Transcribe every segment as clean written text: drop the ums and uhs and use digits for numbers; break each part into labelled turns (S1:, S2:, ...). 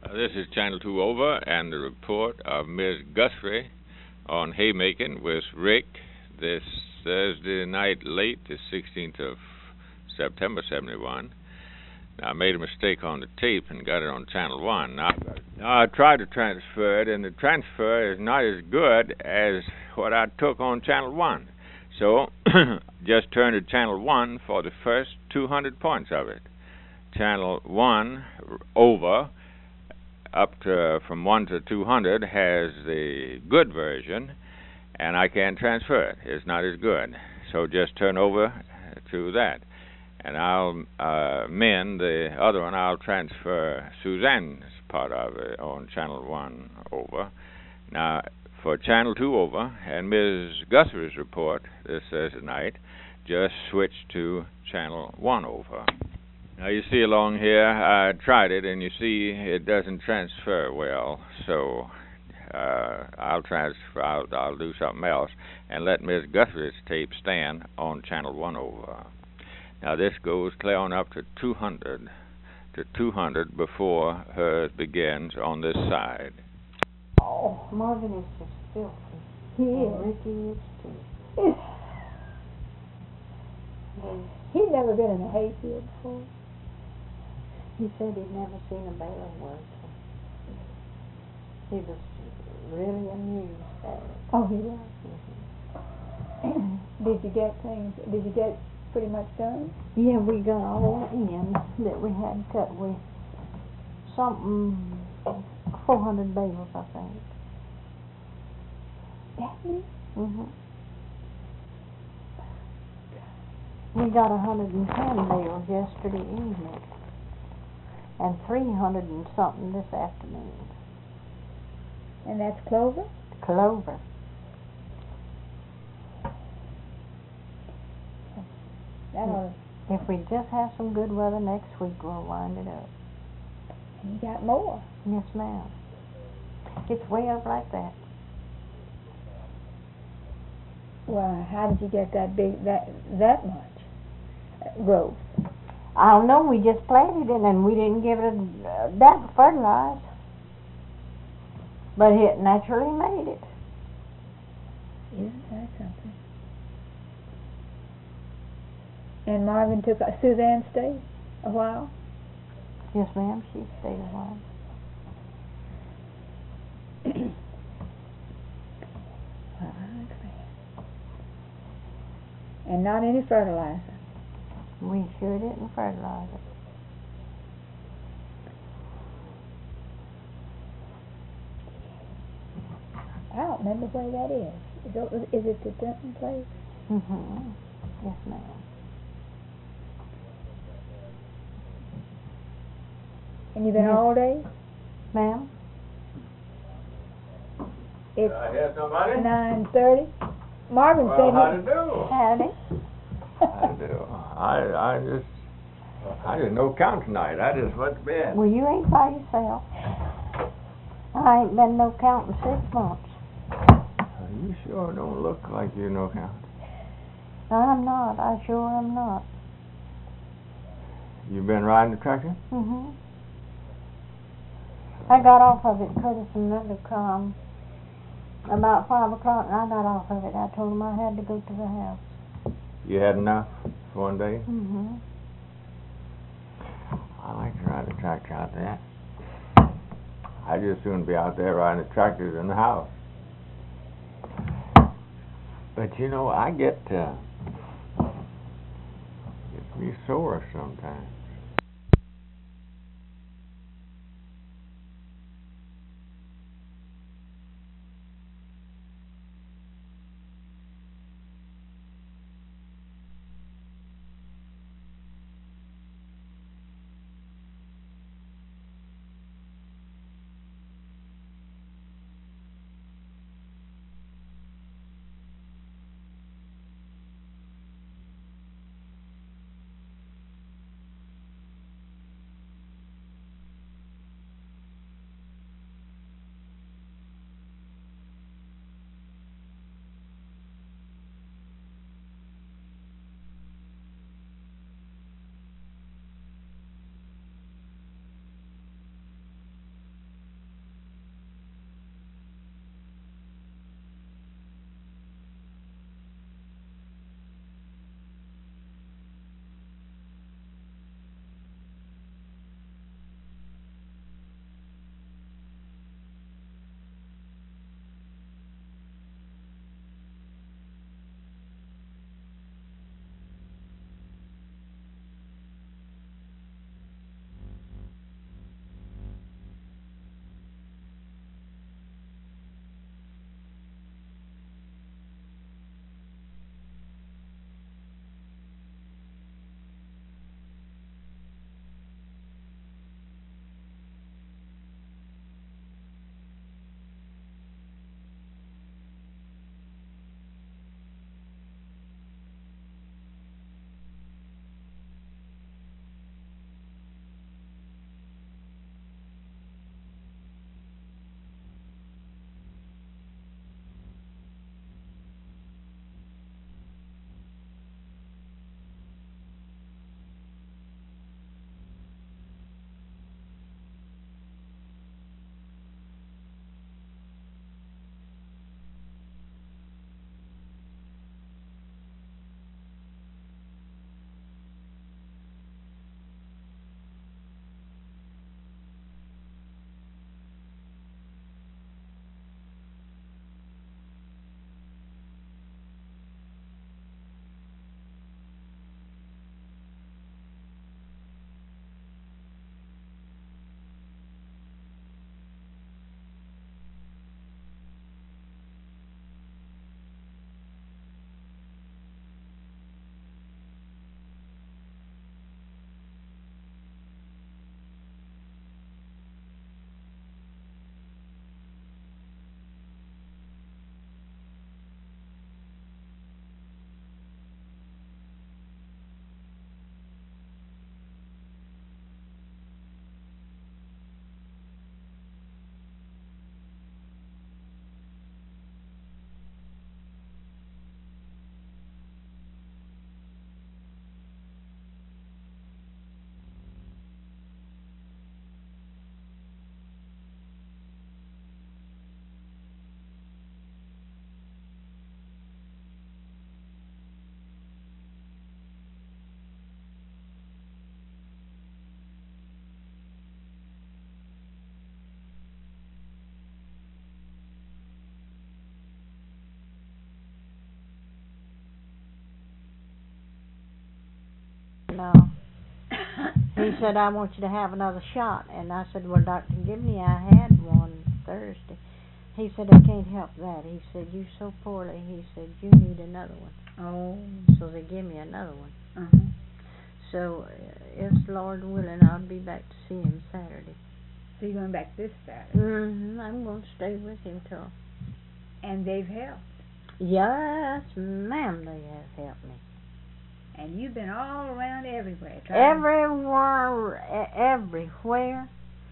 S1: This is Channel 2 over, and the report of Ms. Guthrie on haymaking with Rick this Thursday night late, the 16th of September 71. Now, I made a mistake on the tape and got it on Channel 1. Now I tried to transfer it, and the transfer is not as good as what I took on Channel 1. So, just turn to Channel 1 for the first 200 points of it. Channel 1 over, up to from 1 to 200, has the good version, and I can't transfer it. It's not as good. So just turn over to that. And I'll mend the other one. I'll transfer Suzanne's part of it on Channel 1 over. Now, for Channel 2 over and Ms. Guthrie's report this Thursday night, just switch to Channel 1 over. Now, you see along here, I tried it, and you see it doesn't transfer well. So I'll do something else and let Ms. Guthrie's tape stand on Channel 1 over. Now, this goes clear on up to 200 before hers begins on this side.
S2: Oh, Marvin is just filthy.
S3: He is.
S2: And Ricky is too.
S3: He'd never been in a hayfield before.
S2: He said he'd never seen a baler work. He was really amused at it.
S3: Oh, he was. Did you get pretty much done?
S2: Yeah, we got all in that we had cut with something 400 bales, I think.
S3: That many?
S2: We got 110 bales yesterday evening, and 300 and something this afternoon.
S3: And that's clover?
S2: Clover. If we just have some good weather next week, we'll wind it up.
S3: And you got more?
S2: Yes, ma'am. It's way up like that.
S3: Well, how did you get that much growth?
S2: I don't know. We just planted it, and we didn't give it that fertilizer. But it naturally made it.
S3: Isn't that something? And Marvin took Suzanne stayed a while?
S2: Yes, ma'am. She stayed a while.
S3: Well, I understand. And not any fertilizer?
S2: We sure didn't fertilize it.
S3: I don't remember where that is. Is it the Denton place?
S2: Yes, ma'am.
S3: And you've been all day?
S2: Ma'am?
S3: It's
S1: I hear somebody?
S3: 9:30. Marvin said
S1: How to do?
S2: Howdy.
S1: How to do? I didn't know count tonight. I just went to bed.
S2: Well, you ain't by yourself. I ain't been no count in 6 months.
S1: You sure don't look like you know count.
S2: I'm not. I sure am not.
S1: You been riding the tractor?
S2: I got off of it. Curtis and Linda come about 5 o'clock, and I got off of it. I told them I had to go to the house.
S1: You had enough for one day? I like to ride the tractor out there. I'd just soon be out there riding the tractors in the house. But you know, I get me sore sometimes.
S2: no. He said, I want you to have another shot. And I said, well, Dr. Gibney, I had one Thursday. He said, I can't help that. He said, you're so poorly. He said, you need another one.
S3: Oh.
S2: So they give me another one.
S3: Uh-huh.
S2: So, if Lord willing, I'll be back to see him Saturday.
S3: So you're going back this Saturday?
S2: Mm-hmm. I'm going to stay with him till...
S3: And they've helped?
S2: Yes, ma'am, they have helped me.
S3: And you've been all around everywhere.
S2: Everywhere.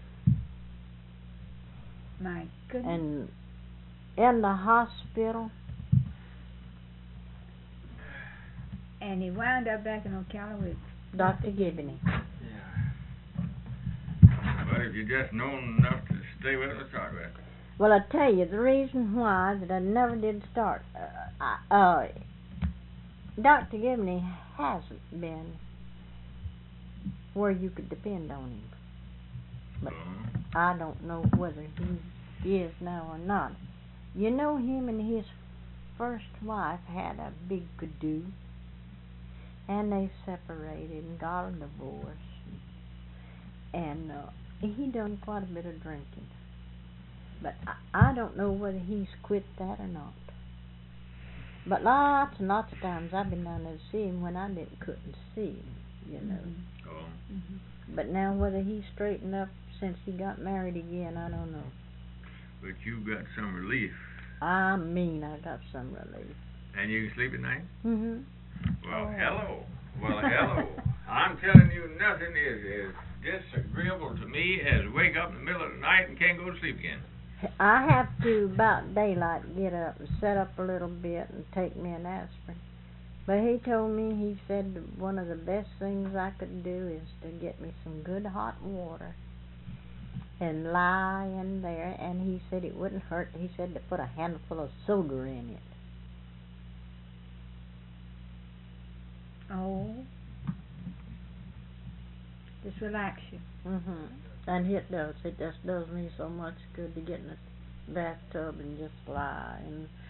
S3: My goodness.
S2: And in the hospital.
S3: And he wound up back in Ocala with
S2: Dr. Gibney.
S1: Yeah. But if you just known enough to stay with us, start with.
S2: Well, I tell you, the reason why that I never did start, Dr. Gibney hasn't been where you could depend on him. But I don't know whether he is now or not. You know, him and his first wife had a big to-do, and they separated and got a divorce. And he done quite a bit of drinking. But I don't know whether he's quit that or not. But lots and lots of times I've been down there to see him when I couldn't see him, you know.
S1: Oh.
S3: Mm-hmm.
S2: But now whether he's straightened up since he got married again, I don't know.
S1: But you got some relief.
S2: I mean, I got some relief.
S1: And you can sleep at night?
S2: Mm-hmm.
S1: Well, hello. Well, hello. I'm telling you, nothing is disagreeable to me as wake up in the middle of the night and can't go to sleep again.
S2: I have to, about daylight, get up and set up a little bit and take me an aspirin. But he told me, he said one of the best things I could do is to get me some good hot water and lie in there, and he said it wouldn't hurt. He said to put a handful of soda in it.
S3: Oh. Just relax you.
S2: Mm-hmm. And it does. It just does me so much good to get in the bathtub and just lie.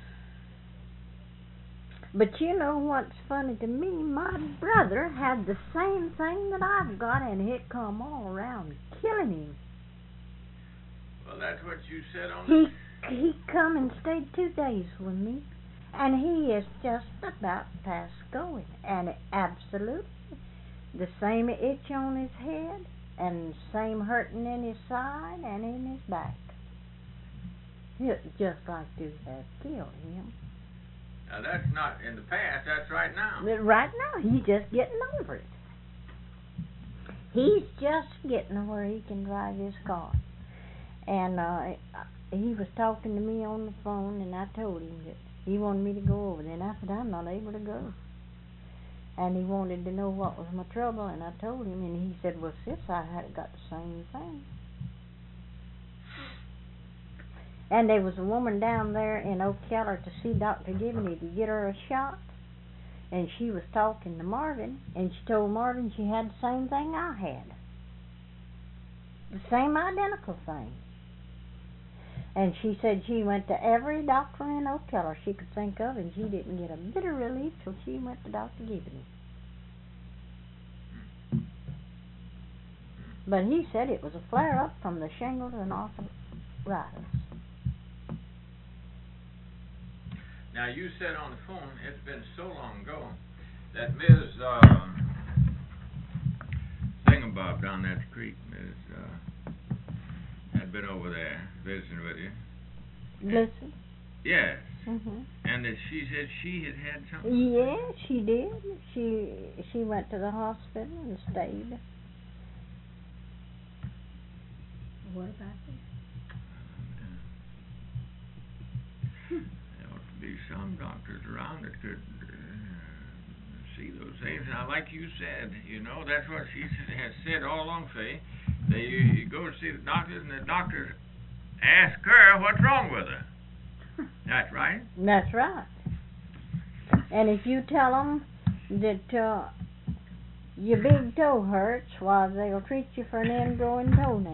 S2: But you know what's funny to me? My brother had the same thing that I've got, and it come all around killing him.
S1: Well, that's what you said on
S2: He come and stayed 2 days with me, and he is just about past going, and absolutely the same itch on his head, and same hurting in his side and in his back. It just like to have killed him.
S1: Now, that's not in the past, that's right now.
S2: But right now, he's just getting over it. He's just getting where he can drive his car. And he was talking to me on the phone, and I told him that he wanted me to go over there. And I said, I'm not able to go. And he wanted to know what was my trouble, and I told him, and he said, well, sis, I had got the same thing. And there was a woman down there in Ocala to see Dr. Gibney to get her a shot, and she was talking to Marvin, and she told Marvin she had the same thing I had. The same identical thing. And she said she went to every doctor in Ocala she could think of, and she didn't get a bit of relief till she went to Dr. Gibney. But he said it was a flare-up from the shingles and arthritis.
S1: Now, you said on the phone, it's been so long ago, that Ms. Thingamabob down at the creek, had been over there visiting with you.
S2: Listen.
S1: Yes.
S2: Mhm.
S1: And that she said she had something.
S2: Yeah, she did. She went to the hospital and stayed.
S3: What about this?
S1: There ought to be some doctors around that could see those things. Now, like you said, you know, that's what she has said all along, Faye. You go to see the doctors, and the doctors ask her what's wrong with her. That's right.
S2: That's right. And if you tell them that your big toe hurts, why, they'll treat you for an ingrowing toenail.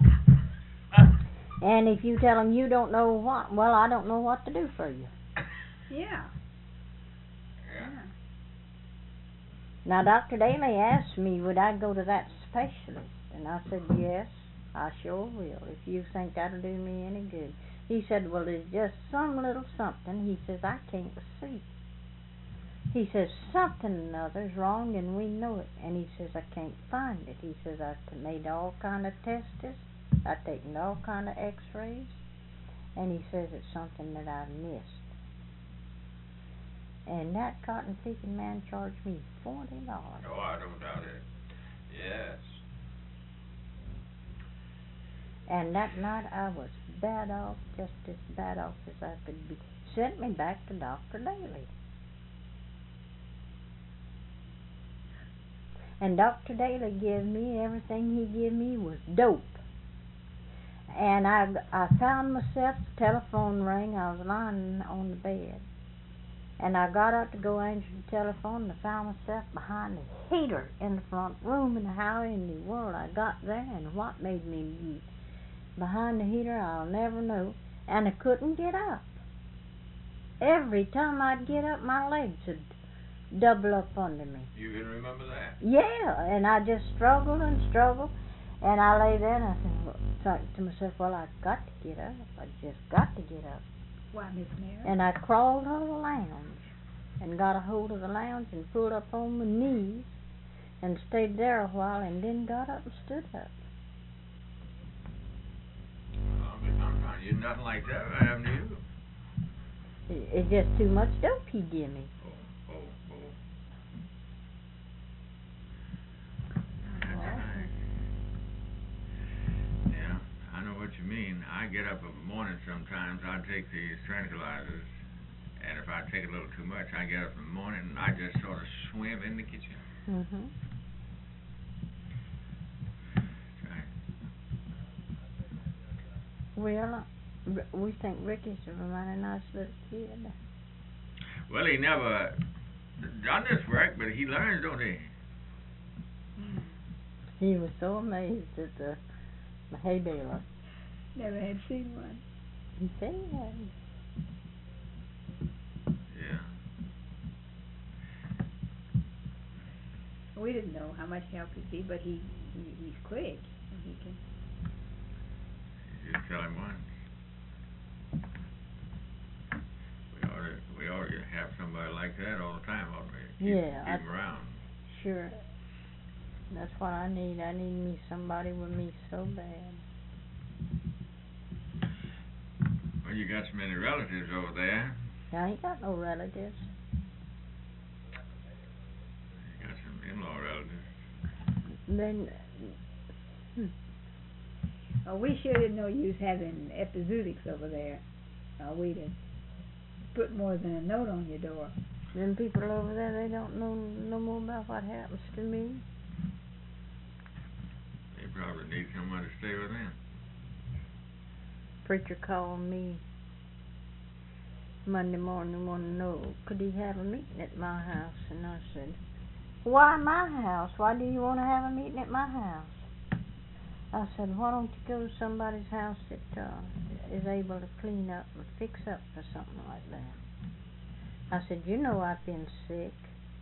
S2: And if you tell them you don't know what, well, I don't know what to do for you.
S3: Yeah.
S2: Now, Dr. Daly asked me, would I go to that specialist? And I said, yes, I sure will, if you think that'll do me any good. He said, well, there's just some little something. He says, I can't see. He says, something or other's wrong and we know it. And he says, I can't find it. He says, I've made all kind of tests. I've taken all kind of x-rays. And he says it's something that I've missed. And that cotton-picking man charged me $40.
S1: Oh, I don't doubt it. Yes.
S2: And that night I was bad off, just as bad off as I could be. Sent me back to Dr. Daly. And Dr. Daly gave me, everything he gave me was dope. And I found myself, the telephone rang, I was lying on the bed. And I got up to go answer the telephone and I found myself behind the heater in the front room. And how in the world I got there and what made me be behind the heater, I'll never know. And I couldn't get up. Every time I'd get up, my legs would double up under me.
S1: You can remember that?
S2: Yeah, and I just struggled and struggled. And I lay there and I thought to myself, well, I've got to get up. I just got to get up.
S3: Why, Miss Mary?
S2: And I crawled on the lounge and got a hold of the lounge and pulled up on my knees and stayed there a while and then got up and stood up.
S1: Well, but sometimes you're nothing like that, haven't you?
S2: It's just too much dope he give me.
S1: Oh. Yeah, I know what you mean. I get up in the morning sometimes, I take these tranquilizers, and if I take a little too much, I get up in the morning and I just sort of swim in the kitchen.
S2: Mm-hmm.
S1: Right.
S2: Well, we think Ricky's a mighty nice little kid.
S1: Well, he never done this work, but he learns, don't he?
S2: He was so amazed at the hay baler.
S3: Never had seen one.
S2: He said he hadn't.
S1: Yeah.
S3: We didn't know how much help he'd be, but he's quick. And he can.
S1: You just tell him once. We ought to have somebody like that all the time, oughtn't we? Keep him around.
S2: Sure. That's what I need. I need me somebody with me so bad.
S1: Well, you got so many relatives over there.
S2: I ain't got no relatives.
S1: You got some in-law relatives.
S2: Then,
S3: Oh, we sure didn't know you was having epizootics over there. We'd have put more than a note on your door.
S2: them people over there, they don't know no more about what happens to me.
S1: They probably need someone to stay with them.
S2: Preacher called me Monday morning, wanted to know could he have a meeting at my house, and I said, why my house? Why do you want to have a meeting at my house? I said, why don't you go to somebody's house that is able to clean up and fix up or something like that? I said, you know I've been sick.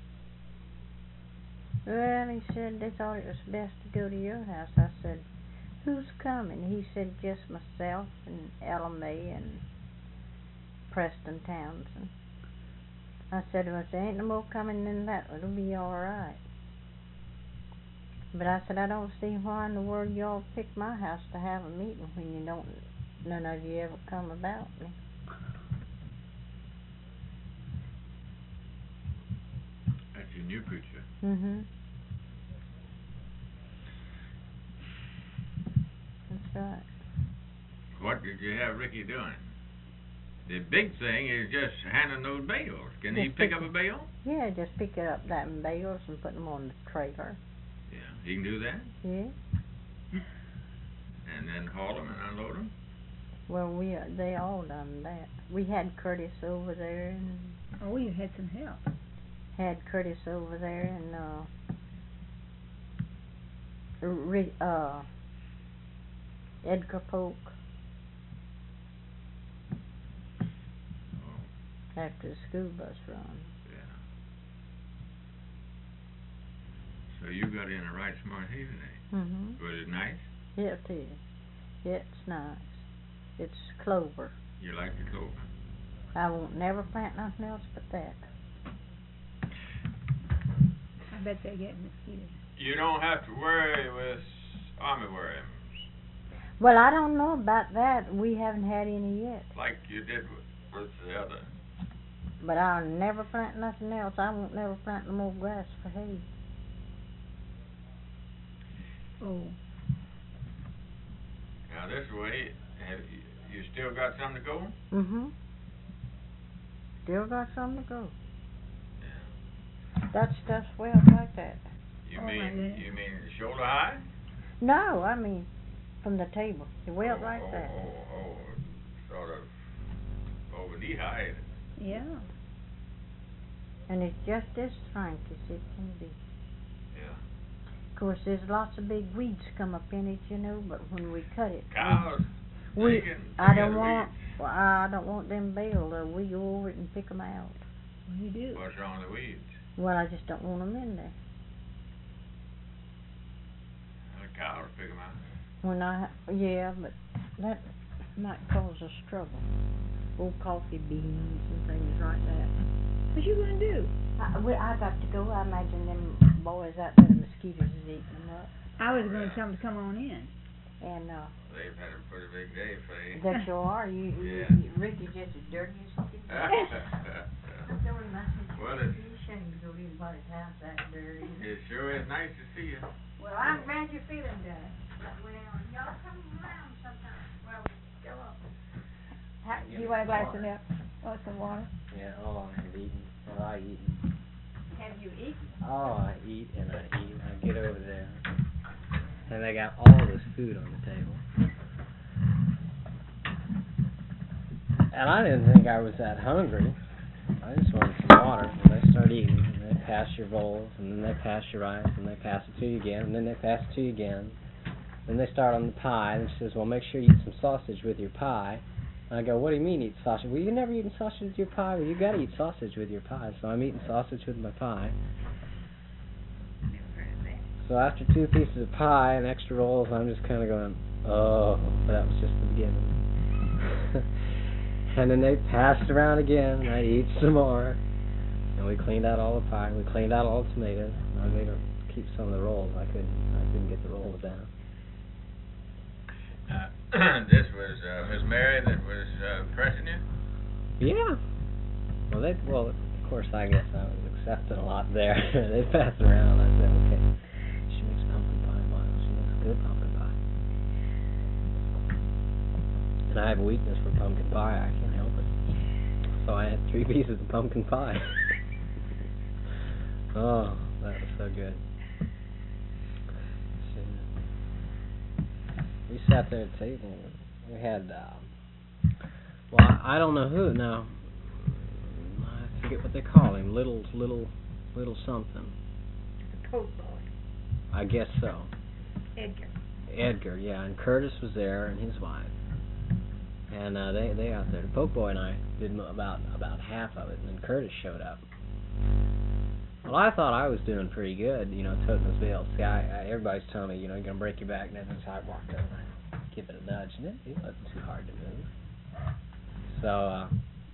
S2: Well, he said they thought it was best to go to your house. I said, who's coming? He said, just myself and Ella May and Preston Townsend. I said, well, if there ain't no more coming than that, it'll be all right. But I said, I don't see why in the world y'all pick my house to have a meeting when you don't, none of you ever come about me.
S1: That's your new preacher.
S2: Mm-hmm. That's right.
S1: What did you have Ricky doing? The big thing is just handing those bales. Can he pick up a bale?
S2: Yeah, just pick up them bales and put them on the trailer.
S1: Yeah, he can do that?
S2: Yeah.
S1: And then haul them and unload them?
S2: Well, they all done that. We had Curtis over there, and
S3: Oh, you had some help.
S2: had Curtis over there, and Edgar Polk.
S1: Oh,
S2: After the school bus run.
S1: yeah. So you got in a right smart hay today.
S2: Mhm.
S1: Was it nice?
S2: It is. It's nice. It's clover.
S1: You like the clover?
S2: I won't never plant nothing else but that.
S3: I bet they get mosquitoes.
S1: You don't have to worry with armyworms
S2: Well, I don't know about that. We haven't had any yet.
S1: like you did with the other.
S2: But I'll never plant nothing else. I won't never plant no more grass for hay.
S3: Oh,
S1: Now this way, have you still got some to go?
S2: Mhm. Still got some to go.
S1: Yeah.
S2: That stuff's well like that.
S1: You
S3: Oh, my
S1: mean
S3: goodness.
S1: shoulder high?
S2: No, I mean from the table. It well like that.
S1: Sort of over knee high.
S3: yeah.
S2: And it's just as frank as it can be.
S1: Yeah.
S2: Of course, there's lots of big weeds come up in it, you know. But when we cut it,
S1: Cows.
S2: we
S1: they
S2: I
S1: get
S2: don't
S1: the
S2: want.
S1: weeds.
S2: Well, I don't want them baled. We go over it and pick 'em out.
S3: You do.
S1: What's wrong with the weeds?
S2: Well, I just don't want 'em in there.
S1: The cows pick 'em out.
S2: Yeah, but that might cause a struggle. Old coffee beans and things like that.
S3: What you gonna do?
S2: I got to go. I imagine them boys out there, the mosquitoes is eating them up.
S3: I was gonna tell them to come on in.
S2: And
S1: They've had a pretty big day, Faye.
S2: that you are.
S1: Yeah.
S2: Ricky's just as dirty as he can.
S1: Well, it
S2: Shame to go to anybody's house that dirty.
S1: sure is nice to see you.
S2: Well, I'm glad you're feeling better. Well, y'all come around sometime. Well, go up.
S3: You want a glass of milk? Oh, some water?
S4: Yeah, all I have eaten. Well, I eaten.
S2: Have you eaten?
S4: Oh, I eat and I eat. I get over there. And they got all this food on the table. And I didn't think I was that hungry. I just wanted some water. And they start eating. And they pass your bowls. And then they pass your rice. And they pass it to you again. And then they pass it to you again. Then they start on the pie. And she says, well, make sure you eat some sausage with your pie. And I go, what do you mean eat sausage? Well, you never eaten sausage with your pie. Well, you got to eat sausage with your pie. So I'm eating sausage with my pie. So after 2 pieces of pie and extra rolls, I'm just kind of going, oh, but that was just the beginning. And then they passed around again, and I eat some more. And we cleaned out all the pie. We cleaned out all the tomatoes. And I made her keep some of the rolls. I couldn't get the rolls down.
S1: This was Miss Mary that was pressing you?
S4: Yeah. Well, of course, I guess I was accepting a lot there. They passed around. I said, okay. She makes pumpkin pie, Miles. She makes good pumpkin pie. And I have a weakness for pumpkin pie. I can't help it. So I had 3 pieces of pumpkin pie. Oh, that was so good. We sat there at the table. We had, well, I don't know who now. I forget what they call him. Little something.
S3: The Coke boy.
S4: I guess so.
S3: Edgar,
S4: yeah, and Curtis was there and his wife. And they out there. The Poke Boy and I did about half of it, and then Curtis showed up. Well, I thought I was doing pretty good, toting those bales. See, everybody's telling me, you're gonna break your back, and then so I walked over and give it a nudge, and it wasn't too hard to move. So,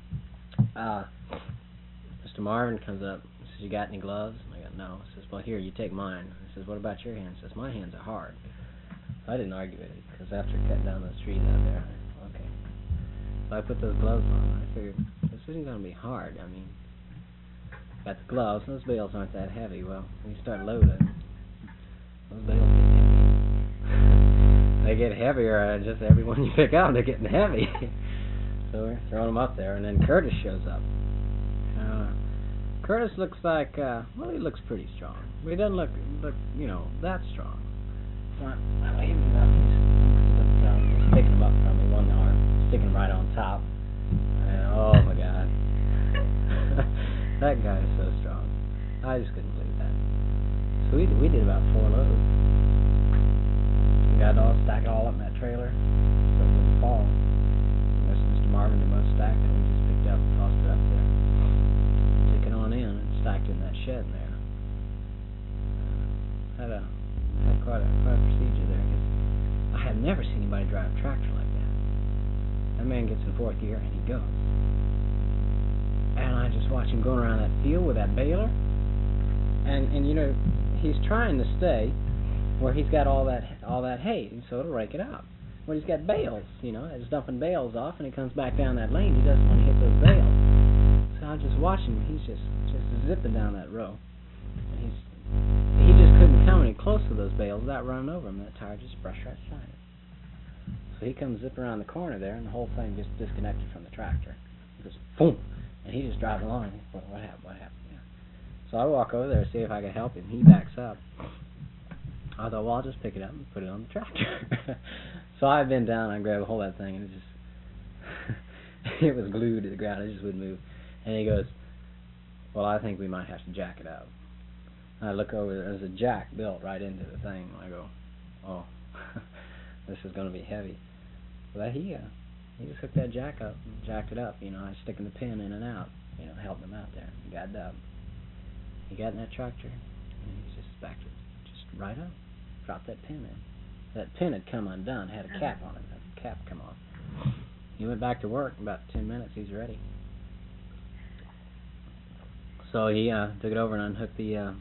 S4: Mr. Marvin comes up and says, you got any gloves? And I go, no. He says, well, here, you take mine. He says, what about your hands? He says, my hands are hard. I didn't argue with it, because after cutting down those trees out there, okay. So I put those gloves on. I figured, this isn't going to be hard. I mean, got the gloves. Those bales aren't that heavy. Well, when you start loading, those bales get heavy. They get heavier. Just every one you pick out, they're getting heavy. So we're throwing them up there, and then Curtis shows up. Curtis looks like, he looks pretty strong. But he doesn't look, that strong. So I gave him up. He's sticking him up from me, one arm, sticking him right on top. And, oh my God. That guy is so strong. I just couldn't believe that. So we did about 4 loads. We got it all, stacked it all up in that trailer, so it wouldn't fall. And Mr. Marvin did most stacking, and we just picked up and tossed it up there. Took it on in and stacked it in that shed there. never seen anybody drive a tractor like that. That man gets in fourth gear and he goes. And I just watch him going around that field with that baler. And you know, he's trying to stay where he's got all that hay, so it'll rake it out. Where he's got bales, you know, he's dumping bales off, and he comes back down that lane. He doesn't want to hit those bales. So I just watch him. He's just zipping down that row. And he just couldn't come any close to those bales without running over them. That tire just brushed right aside it. So he comes zipping around the corner there, and the whole thing just disconnected from the tractor. It goes boom, and he just drives along. What happened? What happened? Yeah. So I walk over there to see if I can help him. He backs up. I thought, well, I'll just pick it up and put it on the tractor. So I bent down and I grabbed a hold of that thing, and it just it was glued to the ground. It just wouldn't move. And he goes, well, I think we might have to jack it up. And I look over, there's a jack built right into the thing. I go, oh, this is going to be heavy. But he just hooked that jack up and jacked it up. You know, I was sticking the pin in and out, you know, helping him out there. He got it up. He got in that tractor, and he just backed it just right up. Dropped that pin in. That pin had come undone, had a cap on it. That cap come off. He went back to work. In about 10 minutes, he's ready. So he took it over and unhooked the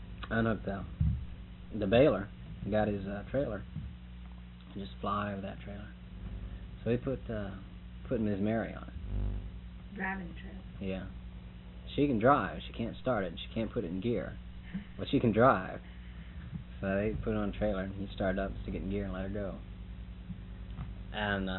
S4: baler. He got his trailer. And just fly over that trailer. So he put Ms. Mary on it.
S3: Driving trailer.
S4: Yeah. She can drive. She can't start it. She can't put it in gear. But she can drive. So they put it on a trailer, and he started up to get in gear and let her go. And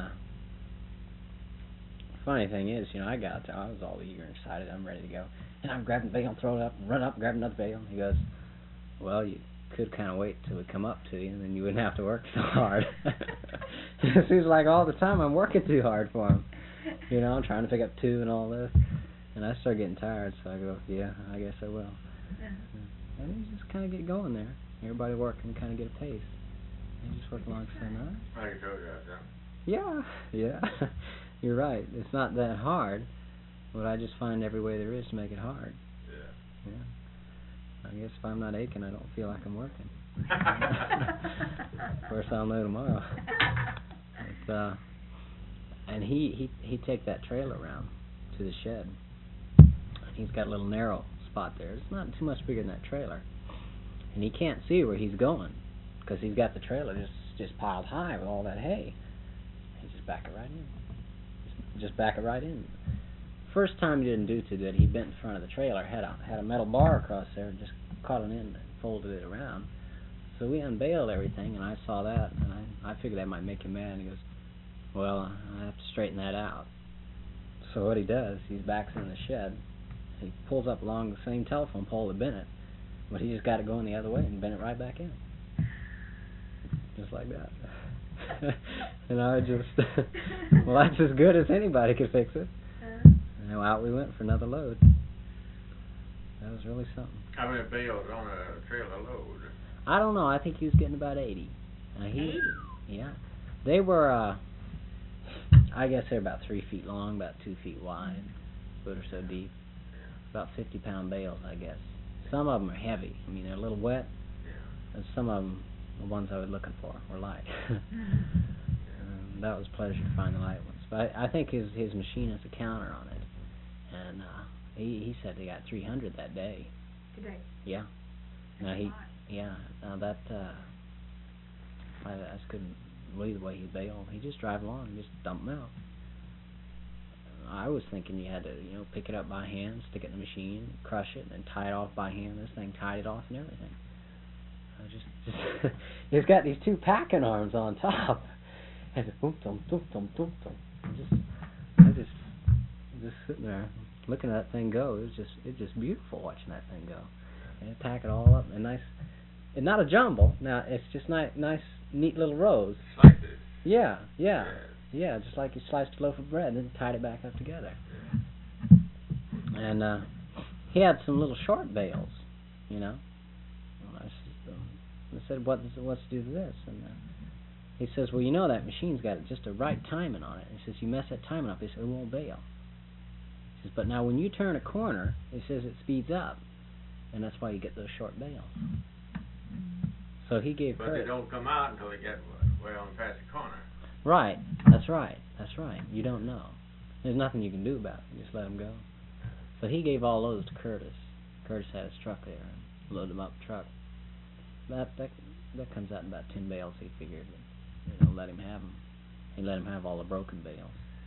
S4: funny thing is, you know, I got there, I was all eager and excited, I'm ready to go. And I'm grabbing the bale, throwing it up, and run up, grab another bale. He goes, well, you could kind of wait till we come up to you, and then you wouldn't have to work so hard. It seems like all the time I'm working too hard for him. You know, I'm trying to pick up two and all this. And I start getting tired, so I go, yeah, I guess I will. And you just kind of get going there. Everybody working kind of get a pace. You just work alongside that.
S1: I can tell you that.
S4: Yeah. You're right. It's not that hard, but I just find every way there is to make it hard. Yeah. I guess if I'm not aching, I don't feel like I'm working. Of course, I'll know tomorrow. But, and he take that trailer around to the shed. He's got a little narrow spot there. It's not too much bigger than that trailer. And he can't see where he's going because he's got the trailer just piled high with all that hay. He just back it right in. Just back it right in. First time he didn't do too good. He bent in front of the trailer, had a metal bar across there, just caught it in and folded it around. So we unbailed everything, and I saw that, and I figured that might make him mad. And he goes, well, I have to straighten that out. So what he does, he backs in the shed. He pulls up along the same telephone pole that bent it, but he just got it going the other way and bent it right back in. Just like that. And I just, well, that's as good as anybody could fix it. And out we went for another load. That was really something.
S1: How many bales on a trailer load?
S4: I don't know. I think he was getting about 80.
S3: 80?
S4: Yeah. They were, I guess they're about 3 feet long, about 2 feet wide, a foot or so deep. About 50-pound bales, I guess. Some of them are heavy. I mean, they're a little wet. And some of them, the ones I was looking for, were light. That was a pleasure to find the light ones. But I think his machine has a counter on it. And he said they got 300 that day.
S3: Today?
S4: Yeah. Now that I just couldn't believe the way he bailed. He just drive along and just dump them out. I was thinking you had to, you know, pick it up by hand, stick it in the machine, crush it, and then tie it off by hand. This thing tied it off and everything. I just it's got these two packing arms on top. And boom, boom, boom, boom, boom, boom. I just sitting there looking at that thing go. It's just beautiful watching that thing go. And pack it all up and nice. And not a jumble. Now it's just nice, neat little rows.
S1: Like this.
S4: Yeah, just like you sliced a loaf of bread and then tied it back up together. And he had some little short bales, you know. I said, what's to do with this? And he says, well, you know that machine's got just a right timing on it. And he says, you mess that timing up, he said, it won't bail. He says, but now when you turn a corner, he says it speeds up. And that's why you get those short bales. So he gave
S1: But
S4: Curtis.
S1: they don't come out until they get way on past the corner.
S4: Right. That's right. That's right. You don't know. There's nothing you can do about it. You just let them go. So he gave all those to Curtis. Curtis had his truck there and loaded them up the truck. That comes out in about 10 bales. He figured, let him have them. He let him have all the broken bales.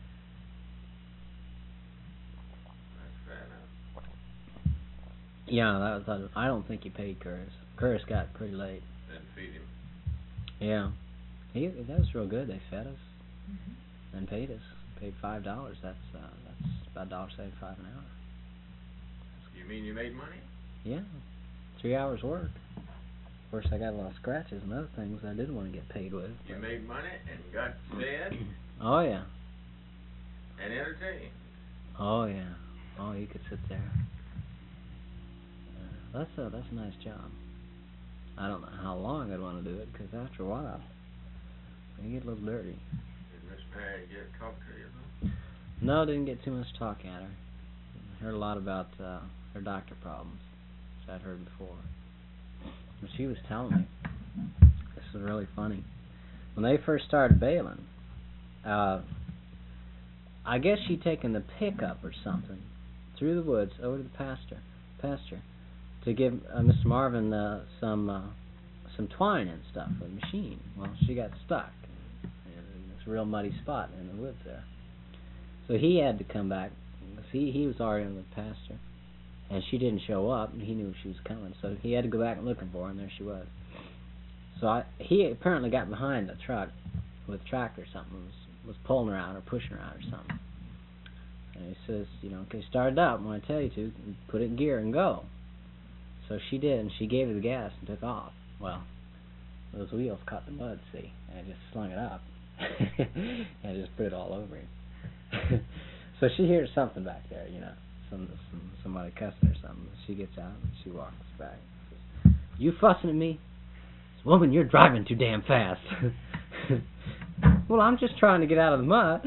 S1: That's fair enough.
S4: Yeah, I don't think he paid Curtis. Curtis got pretty late.
S1: Then feed him.
S4: Yeah, that was real good. They fed us
S3: Mm-hmm.
S4: and paid us. Paid $5. That's about $1.75 an hour.
S1: You mean you made money?
S4: Yeah, 3 hours work. Of course, I got a lot of scratches and other things I didn't want to get paid with.
S1: You made money and got fed
S4: Oh yeah.
S1: and entertained.
S4: Oh yeah. Oh, you could sit there. That's a nice job. I don't know how long I'd want to do it, because after a while, you get a little dirty.
S1: Did Miss Mary talk to you?
S4: No, didn't get too much talk at her. Heard a lot about her doctor problems, which I'd heard before. But she was telling me, this is really funny. When they first started bailing, I guess she'd taken the pickup or something through the woods over to the pasture to give Mr. Marvin some twine and stuff for the machine. Well, she got stuck in this real muddy spot in the woods there. So he had to come back. He was already in the pasture, and she didn't show up, and he knew she was coming, so he had to go back and looking for her, and there she was. So he apparently got behind the truck with a tractor or something, was pulling her out or pushing her out or something. And he says, okay, start it up when I tell you to, and put it in gear and go. So she did, and she gave her the gas and took off. Well, those wheels caught the mud, see, and it just slung it up, and just put it all over him. So she hears something back there, somebody cussing or something. She gets out and she walks back. Says, "You fussing at me? Woman, you're driving too damn fast." Well, I'm just trying to get out of the mud.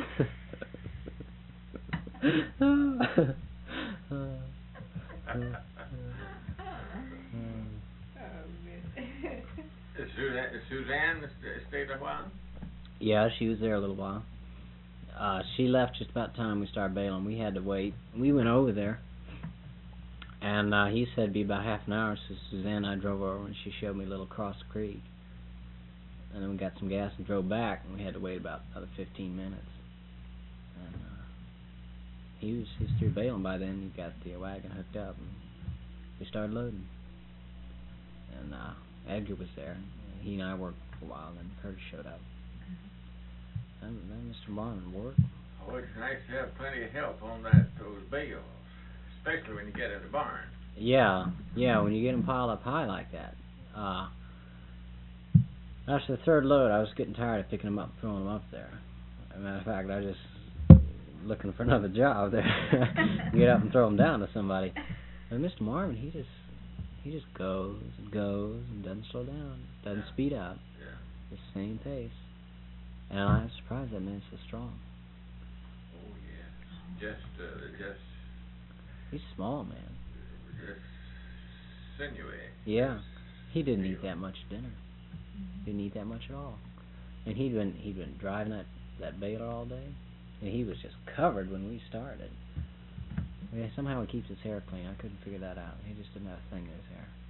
S1: Suzanne stayed a while?
S4: Yeah, she was there a little while. She left just about the time we started bailing. We had to wait. We went over there, and he said it'd be about half an hour, so Suzanne and I drove over, and she showed me a little across the creek. And then we got some gas and drove back, and we had to wait about another 15 minutes. And he was through bailing by then. He got the wagon hooked up, and we started loading. And Edgar was there. He and I worked for a while, and then Curtis showed up. And then Mr. Marvin worked.
S1: Oh, it's nice to have plenty of help on those bales, especially when you get in the barn.
S4: Yeah, when you get them piled up high like that. After the third load, I was getting tired of picking them up and throwing them up there. As a matter of fact, I was just looking for another job there. Get up and throw them down to somebody. And Mr. Marvin, he just goes and goes and doesn't slow down, doesn't speed up.
S1: Yeah.
S4: The same pace. And I'm surprised that man's so strong.
S1: Oh yeah. Just.
S4: He's a small man.
S1: Just sinewy.
S4: Yeah. He didn't eat that much dinner. Didn't eat that much at all. And he'd been driving that baler all day, and he was just covered when we started. Yeah, somehow he keeps his hair clean. I couldn't figure that out. He just didn't have a thing in his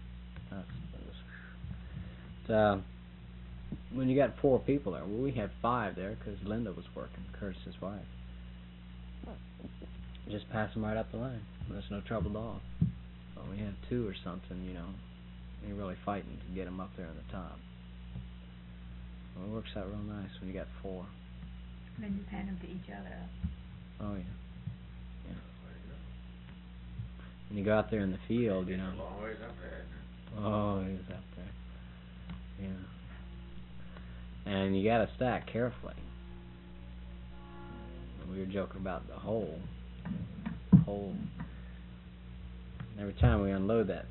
S4: hair. When you got 4 people there, well, we had 5 there because Linda was working, Curtis's wife. Just pass them right up the line. There's no trouble at all. Well, we had 2 or something, you're really fighting to get them up there on the top. Well, it works out real nice when you got 4.
S3: Then just hand them to each other.
S4: Oh, yeah. When you go out there in the field,
S1: It's a long ways up there, isn't it?
S4: Oh, he was up there. Yeah. And you gotta stack carefully. We were joking about the hole. Every time we unload that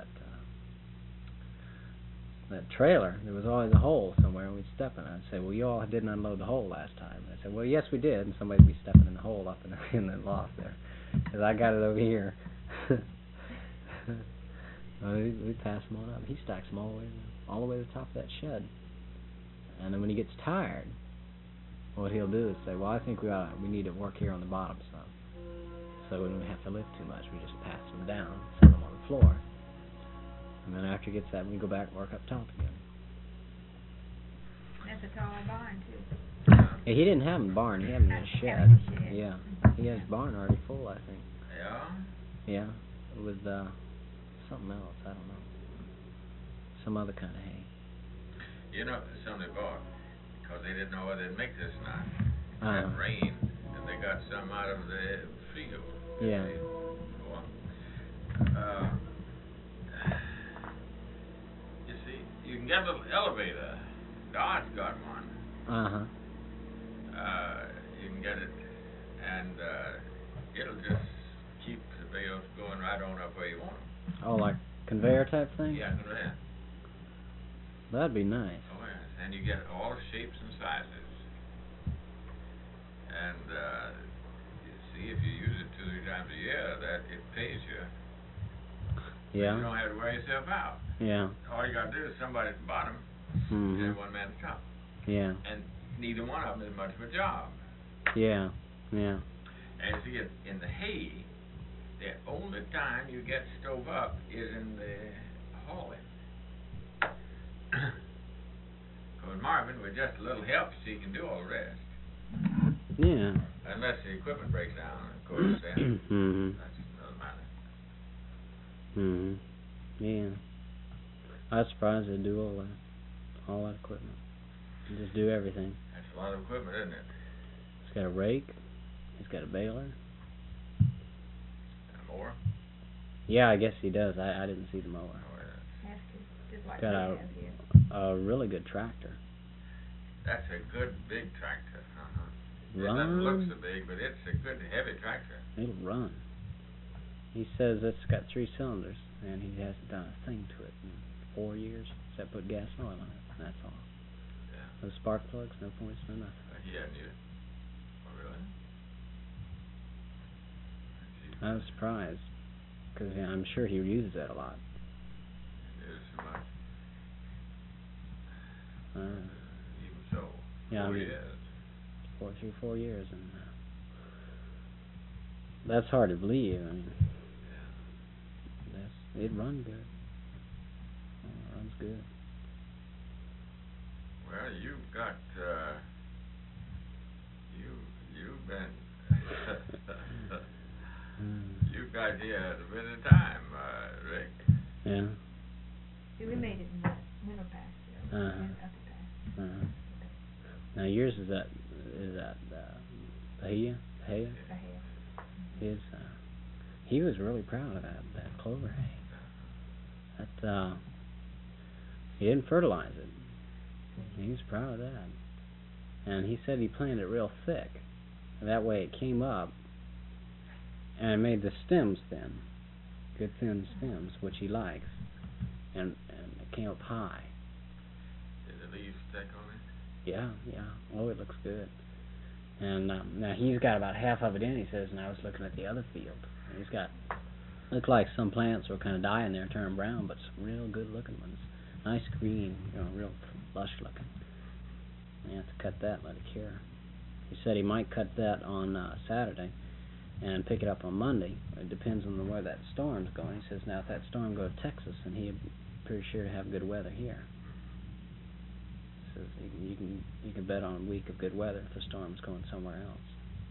S4: trailer, there was always a hole somewhere, and we'd step in it. I'd say, "Well, you all didn't unload the hole last time." And I'd say, "Well, yes, we did," and somebody'd be stepping in the hole up in the loft there, because I got it over here. We pass them on up. He stacks them all the way around. all the way to the top of that shed. And then when he gets tired, what he'll do is say, well, I think we need to work here on the bottom some. So we don't have to lift too much. We just pass them down, set them on the floor. And then after he gets that, we go back and work up top again.
S3: That's a tall barn, too.
S4: Yeah, he didn't have a barn. He had him in a shed.
S3: Shed.
S4: Yeah. He has his barn already full, I think.
S1: Yeah?
S4: Yeah. With something else. I don't know. Some other kind of hay.
S1: You know, somebody bought, because they didn't know whether they'd make this or not. It
S4: Uh-huh.
S1: had rain, and they got some out of the field.
S4: Yeah.
S1: You see, you can get a little elevator. Dodge got one.
S4: Uh-huh.
S1: You can get it, and it'll just keep the bales going right on up where you want them.
S4: Oh, like conveyor type thing?
S1: Yeah, conveyor.
S4: That'd be nice.
S1: Oh, yes. And you get all shapes and sizes. And you see, if you use it 2 or 3 times a year, that it pays you.
S4: Yeah.
S1: You don't have to wear yourself out.
S4: Yeah.
S1: All you got to do is somebody at the bottom
S4: Mm-hmm.
S1: and one man at the top.
S4: Yeah.
S1: And neither one of them is much of a job.
S4: Yeah. Yeah.
S1: And see, in the hay, the only time you get stove up is in the hauling. Because Marvin, with just a little help, he can do all the rest.
S4: Yeah.
S1: Unless the equipment breaks down, of course, then
S4: Mm-hmm.
S1: that's another matter.
S4: Mm-hmm. Yeah. I was surprised they do all that equipment. They just do everything.
S1: That's a lot of equipment, isn't it?
S4: He's got a rake. He's got a baler.
S1: And more?
S4: Yeah, I guess he does. I didn't see the mower.
S1: Oh, yeah.
S3: Have to, just like
S4: Got
S3: we
S4: a-
S3: have here.
S4: A really good tractor.
S1: That's a good big tractor. It
S4: Run.
S1: doesn't look so big, but it's a good heavy tractor.
S4: It'll run. He says it's got 3 cylinders, and he hasn't done a thing to it in 4 years, except put gas and oil in it. That's all.
S1: Yeah.
S4: No spark plugs, no points, no nothing.
S1: He hadn't used it. Oh, really?
S4: I was surprised, because I'm sure he uses that a lot.
S1: It is so much.
S4: Uh,
S1: Even so.
S4: Yeah, I
S1: 4
S4: mean-
S1: years.
S4: 4 years, and that's hard to believe. I mean, it run good. It runs good.
S1: Well, you've got, you've been, you've got here at a bit of time, Rick.
S4: Yeah.
S3: See, we made it in the middle pasture,
S4: Uh-huh.
S3: and upper pasture.
S4: Uh-huh. Now yours is that Bahia?
S3: Ahead.
S4: His he was really proud of that clover hay. That he didn't fertilize it. He was proud of that. And he said he planted it real thick. That way it came up and it made the stems thin. Good thin stems, which he likes. And it came up high.
S1: Did the leaves stick on it?
S4: Yeah. Oh, it looks good. And now he's got about half of it in, he says, and I was looking at the other field. And he's got, looked like some plants were kind of dying there, turning brown, but some real good looking ones. Nice green, real lush looking. And you have to cut that and let it cure. He said he might cut that on Saturday and pick it up on Monday. It depends on where that storm's going. He says now if that storm goes to Texas, then he'd be pretty sure to have good weather here. He says you can bet on a week of good weather if the storm's going somewhere else.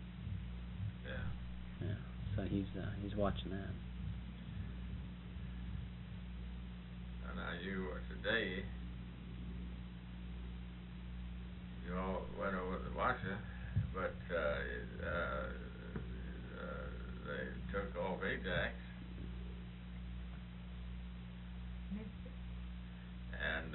S1: Yeah.
S4: Yeah. So he's watching that.
S1: Now today, you all went over to Washer, but they took off Ajax, and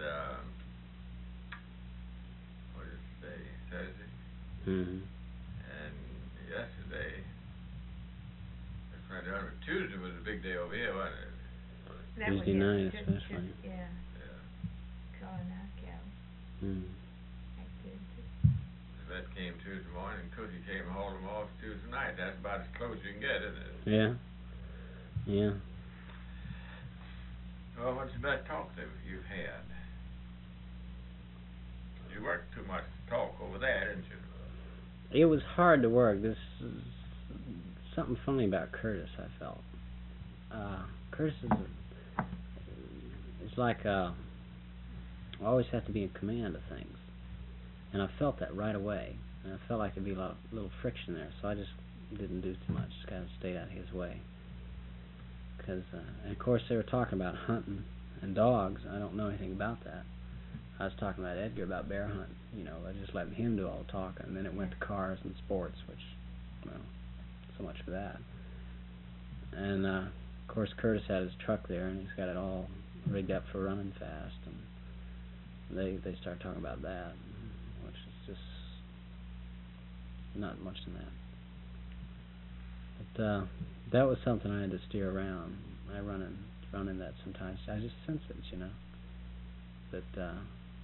S1: what is today? Thursday,
S4: Mm-hmm.
S1: and yesterday, that's right down. Tuesday was a big day over here, wasn't it?
S3: That was
S4: Tuesday
S3: it.
S4: night
S3: Just-
S4: especially.
S3: Yeah,
S1: Yeah.
S3: calling out cow
S4: Mm.
S3: activity.
S1: That came Tuesday morning. Cookie came and hauled them off Tuesday night. That's about as close you can get, isn't it?
S4: Yeah. Yeah.
S1: Well, what's the best talk that you've had? You worked too much to talk over there, didn't you?
S4: It was hard to work. This is something funny about Curtis, I felt. Curtis is like always have to be in command of things. And I felt that right away. And I felt like there'd be a little friction there, so I just didn't do too much. Just kind of stayed out of his way. Because, and of course, they were talking about hunting and dogs. I don't know anything about that. I was talking about Edgar about bear hunting. You know, I just let him do all the talking. And then it went to cars and sports, which, well, so much for that. And, of course, Curtis had his truck there, and he's got it all rigged up for running fast. And they started talking about that, which is just not much in that. But that was something I had to steer around. I run in that sometimes. I just sense it, you know. That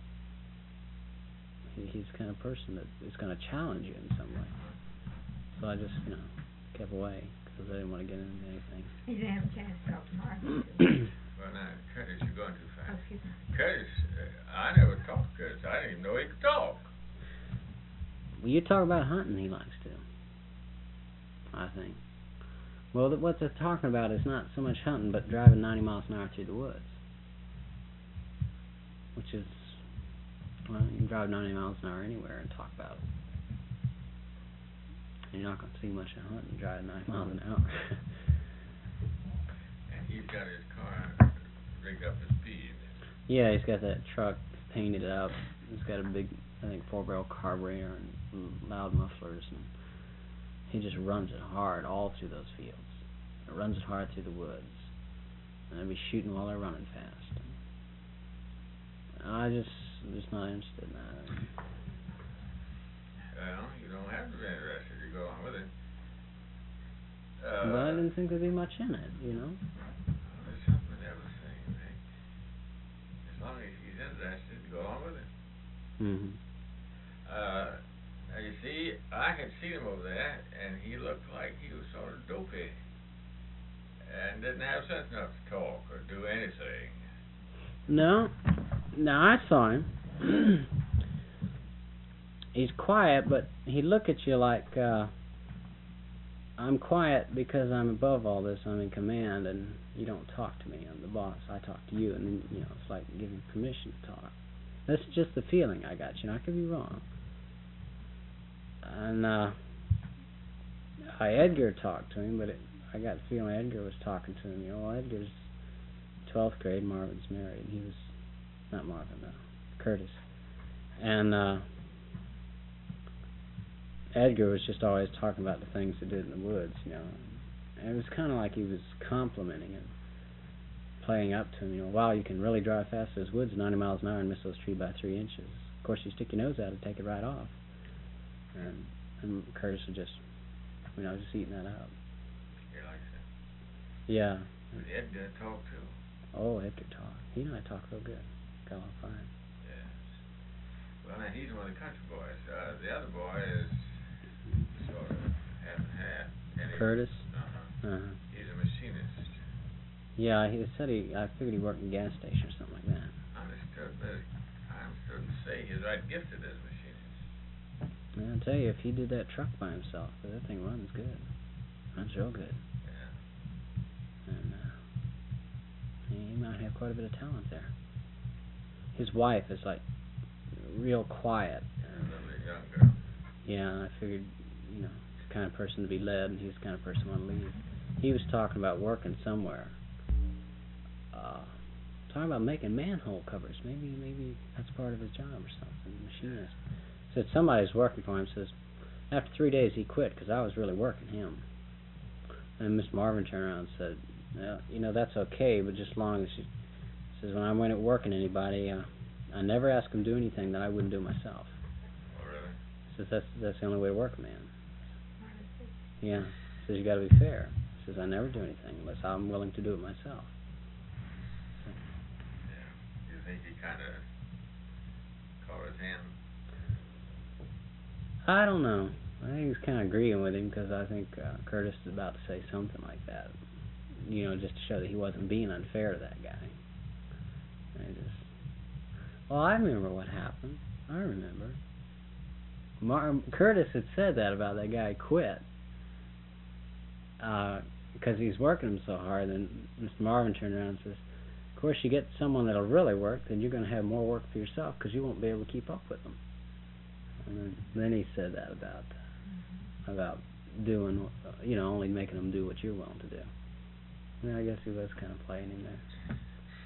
S4: he's the kind of person that is going to challenge you in some way. So I just, you know, kept away because I didn't want to get into anything.
S3: You didn't have a chance to talk to Mark.
S1: Well, now, Curtis, you're going too fast.
S3: Excuse me.
S1: Curtis, I never talked to Curtis. I didn't even know he could talk.
S4: Well, you talk about hunting, he likes to. I think. Well, what they're talking about is not so much hunting, but driving 90 miles an hour through the woods. Which is, well, you can drive 90 miles an hour anywhere and talk about it. And you're not going to see much of hunting driving 90 miles an hour.
S1: And he's got his car rigged up to speed.
S4: Yeah, he's got that truck painted up. He's got a big, I think, 4-barrel carburetor and loud mufflers, and he just runs it hard all through those fields. It runs it hard through the woods, and they'll be shooting while they're running fast. And I just not interested in that.
S1: Well, you don't have to be interested. You go on with it.
S4: But I didn't think there'd be much in it, you know.
S1: There's something I was saying, Rick. As long as he's interested, go on with it.
S4: Mm-hmm.
S1: Now you see, I had seen him over there, and he looked like he was sort of dopey, and didn't have sense enough to talk or do anything.
S4: No, I saw him. He's quiet, but he'd look at you like, I'm quiet because I'm above all this, I'm in command, and you don't talk to me, I'm the boss, I talk to you, and then, you know, it's like giving permission to talk. That's just the feeling I got, you know, I could be wrong. And, Edgar talked to him, but I got the feeling Edgar was talking to him, you know, well, Edgar's 12th grade, Marvin's married, and he was, not Marvin, Curtis. And, Edgar was just always talking about the things they did in the woods, you know. And it was kind of like he was complimenting him, playing up to him, you know, wow, you can really drive fast through those woods 90 miles an hour and miss those trees by 3 inches. Of course, you stick your nose out and take it right off. And Curtis was just, you know, just eating that up.
S1: He likes it.
S4: Yeah.
S1: And Edgar talked too.
S4: Oh, Edgar talked. He and I talk real good. Got along fine.
S1: Yes. Well, now he's one of the country boys. The other boy is sort of half and half.
S4: Curtis?
S1: Uh-huh. He's a machinist.
S4: Yeah, he said I figured he worked in a gas station or something like that.
S1: I'm certain to say he's right gifted as a machinist.
S4: Yeah, I'll tell you, if he did that truck by himself, that thing runs good. Runs real good.
S1: Yeah.
S4: And he might have quite a bit of talent there. His wife is like real quiet.
S1: Yeah, a lovely young girl.
S4: Yeah, and I figured, you know, he's the kind of person to be led, and he's the kind of person to want to lead. He was talking about working somewhere. Talking about making manhole covers. Maybe that's part of his job or something. Machinist. Said somebody's working for him. Says after 3 days he quit because I was really working him. And Miss Marvin turned around and said, well, you know, that's okay, but just as long as she says when I went at working anybody, I never asked them to do anything that I wouldn't do myself.
S1: Oh, really?
S4: Says that's the only way to work a man. Yeah. Says you got to be fair. Says I never do anything unless I'm willing to do it myself.
S1: Yeah. You think he kind of caught his hand?
S4: I don't know. I think he's kind of agreeing with him because I think Curtis is about to say something like that. You know, just to show that he wasn't being unfair to that guy. Well, I remember what happened. I remember. Curtis had said that about that guy quit. Because he's working him so hard, and Mr. Marvin turned around and says, of course, you get someone that'll really work, then you're going to have more work for yourself because you won't be able to keep up with them. And then he said that about doing, only making them do what you're willing to do. Yeah, I guess he was kind of playing him there.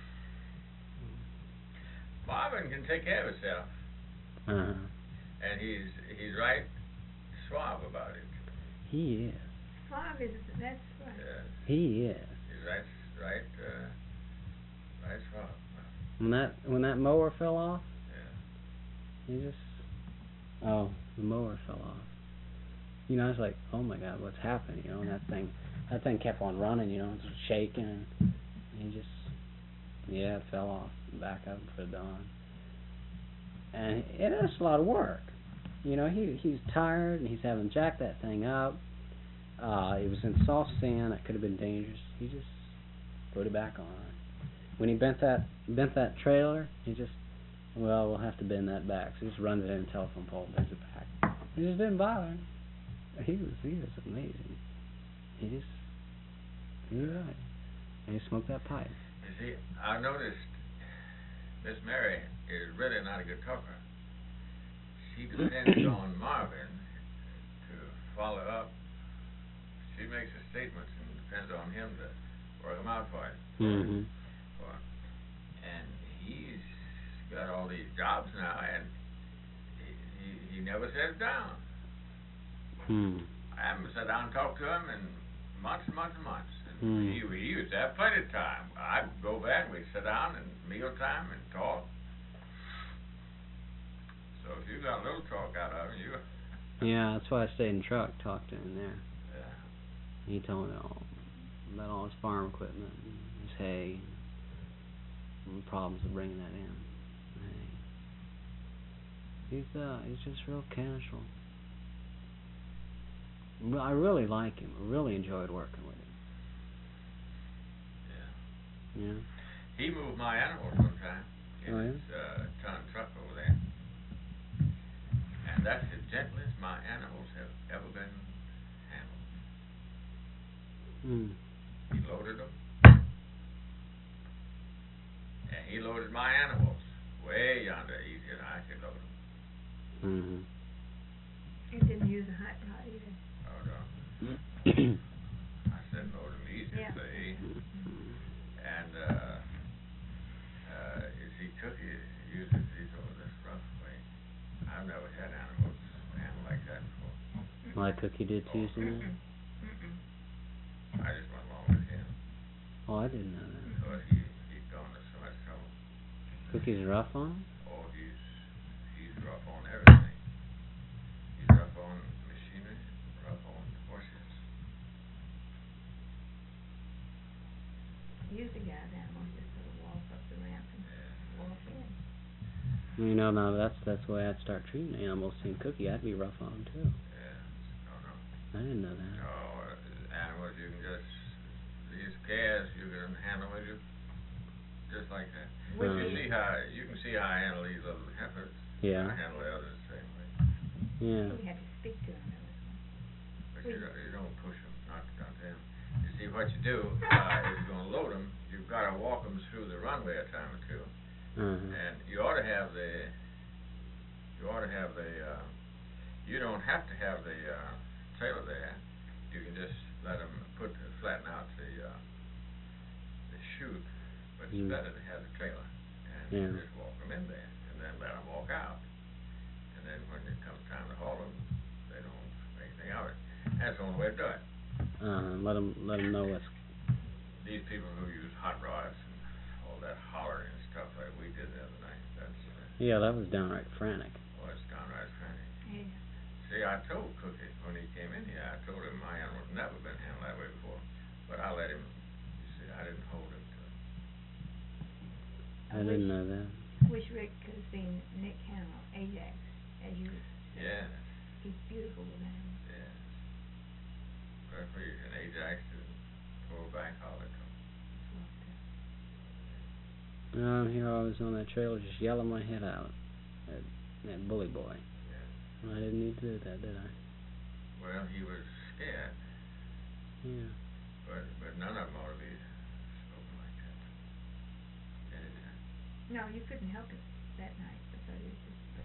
S1: Marvin can take care of himself.
S4: Uh-huh.
S1: And he's right suave about it.
S4: He is.
S3: Suave is, that's right.
S1: Yes.
S4: He is.
S1: He's right suave.
S4: When that mower fell off,
S1: Yeah.
S4: he just, the mower fell off. I was like, oh my God, what's happening? And that thing kept on running, it was shaking, and he just, it fell off, back up and put it on. And it is a lot of work. He's tired, and he's having to jack that thing up. It was in soft sand, that could have been dangerous. He just put it back on. When he bent that trailer, he just, we'll have to bend that back. So he just runs it in a telephone pole, bends it back. He just didn't bother him. He was amazing. He was right. And he smoked that pipe.
S1: You see, I noticed Miss Mary is really not a good talker. She depends on Marvin to follow up. She makes a statement and depends on him to work them out for her.
S4: Mm-hmm.
S1: And he's got all these jobs now, and he never sits down. I haven't sat down and talked to him in months and months and months. And he used to have plenty of time. I'd go back and we'd sit down and mealtime and talk. So if you got a little talk out of him,
S4: Yeah, that's why I stayed in the truck, talked to him there.
S1: Yeah.
S4: He told me about all his farm equipment, and his hay, and the problems of bringing that in. He's just real casual. I really like him. I really enjoyed working with him.
S1: Yeah.
S4: Yeah.
S1: He moved my animals one time in his ton truck over there. And that's the gentlest my animals have ever been handled. He loaded them. And he loaded my animals way yonder, easier than I could load them.
S3: He didn't use a hot rod either.
S1: Oh, no. I said load them easy, see. And, you see, Cookie uses these over this rough way. I've never had animals handled like that before.
S4: Like Cookie did Tuesday night?
S1: I just went along with him.
S4: Oh, I didn't know that.
S1: Because he'd gone to so much trouble.
S4: Cookie's rough on him?
S1: Oh, he's rough on everything. He's rough on machinery, rough on horses.
S3: He used to get out animals just sort of walk up the ramp and walk in.
S4: Now that's the way I'd start treating animals. Seeing Cookie, I'd be rough on him too.
S1: Yeah, no.
S4: I didn't know that.
S1: No, animals you can just, these calves you can handle with you just like that. You can see how I handle these little heifers.
S4: Yeah.
S1: I handle the others the same way.
S4: Yeah.
S3: We had to speak to him.
S1: But you don't push them, not them. You see, what you do is you're going to load them. You've got to walk them through the runway a time or two, and you ought to have the. You don't have to have the trailer there. You can just let them flatten out the chute, but it's better to have the trailer and you just walk them in there, and then let them walk out. And then when it comes time to haul them, they don't make anything out of it. That's the only way to do it.
S4: Let them know what's.
S1: These people who use hot rods and all that hollering and stuff like we did the other night, that's...
S4: Yeah, that was downright frantic.
S1: Well, it's downright frantic.
S3: Yeah.
S1: See, I told Cookie when he came in here, I told him my animal's never been handled that way before. But I let him, you see, I didn't hold him to it.
S4: I didn't know that.
S3: Wish Rick could have seen Nick handle Ajax, as you said.
S1: Yes.
S3: He's beautiful with animals.
S1: Yes. Referee and Ajax and pull back all the time.
S4: I'm here always on that trailer just yelling my head out at That bully boy. I didn't need to do that, did I?
S1: Well, he was scared.
S4: Yeah.
S1: But none of them ought to be spoken like that. Anytime.
S3: No, you couldn't help it that night because it was just.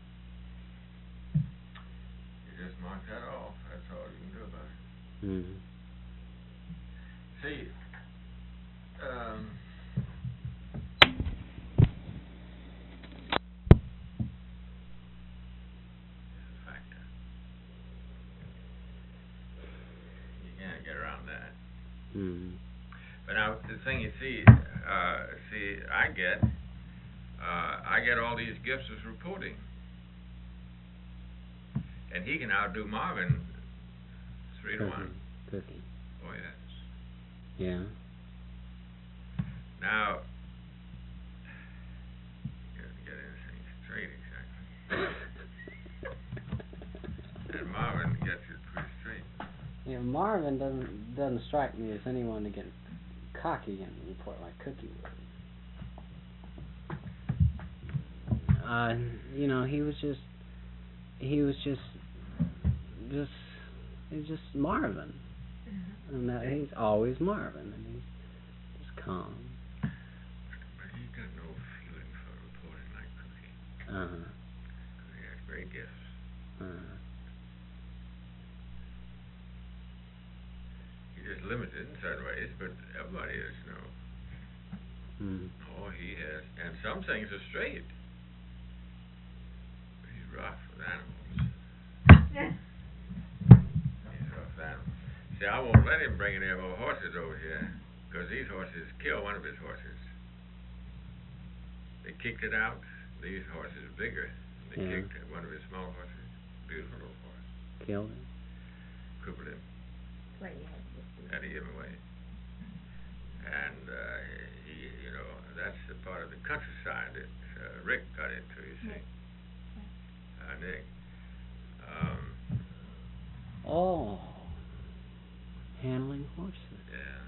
S1: You just mark that off. That's all you can do about it.
S4: Mm-hmm.
S1: See, it's a factor. You can't get around that.
S4: Mm-hmm.
S1: But now the thing you see, I get all these gifts as reporting, and he can outdo Marvin 3-1.
S4: Cookie.
S1: Oh yes.
S4: Yeah.
S1: Now, you have to get anything straight exactly. And Marvin gets it pretty straight.
S4: Yeah, Marvin doesn't strike me as anyone to get cocky and report like Cookie would. You know, he was just Marvin. And that he's always Marvin, and he's just calm.
S1: But he got no feeling for reporting like Cookie. He has great gifts. He's just limited in certain ways, but everybody is, you know. Oh, he has, and some things are straight. But he's rough with animals. He's rough with animals. See, I won't let him bring any more horses over here, because these horses killed one of his horses. They kicked it out. These horses are bigger. They kicked one of his small horses. Beautiful little horse.
S4: Killed him.
S1: Crippled him.
S3: Right, you had to just do
S1: Had to give him away. And he, you know, that's the part of the countryside that Rick got into, you see. Nick.
S4: Oh. Handling horses.
S1: Yeah.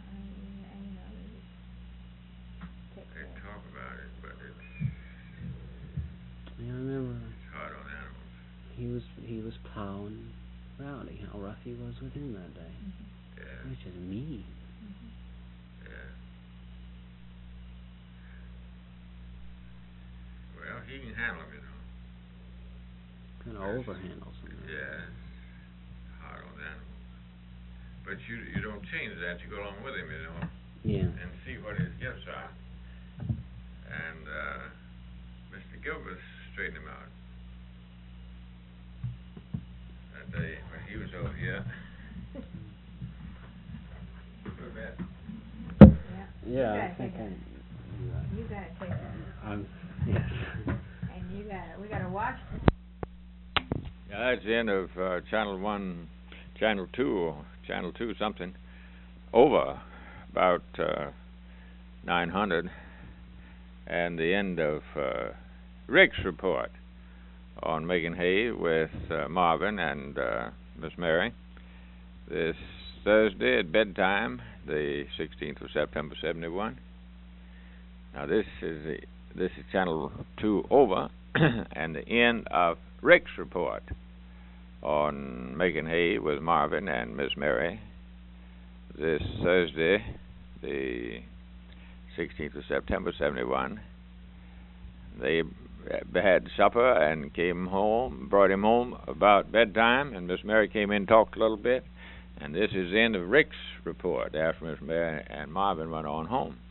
S1: They talk about it, but it's
S4: Yeah, I remember
S1: hard on animals.
S4: he was plowing Rowdy, how rough he was with him that day.
S1: Yeah.
S4: He was just mean.
S1: Yeah. Well, he can handle him, you know.
S4: Kind of overhandles him.
S1: Yeah. Hard on animals. But you don't change that. You go along with him, you know.
S4: Yeah.
S1: And see what his gifts are. And Mr. Gilbert straightened him out that day when he was over here. Go ahead.
S4: Yeah,
S3: You
S4: I think
S3: You gotta take that.
S4: yes.
S3: And we gotta watch.
S1: Yeah, that's the end of Channel 1, Channel 2, or Channel 2 something. Over about 900. And the end of Rick's report on making hay with Marvin and Miss Mary this Thursday at bedtime, the 16th of September, 71. Now this is Channel 2 over, and the end of Rick's report on making hay with Marvin and Miss Mary this Thursday, the 16th of September, 71. They had supper and came home, brought him home about bedtime, and Miss Mary came in and talked a little bit. And this is the end of Rick's report after Miss Mary and Marvin went on home.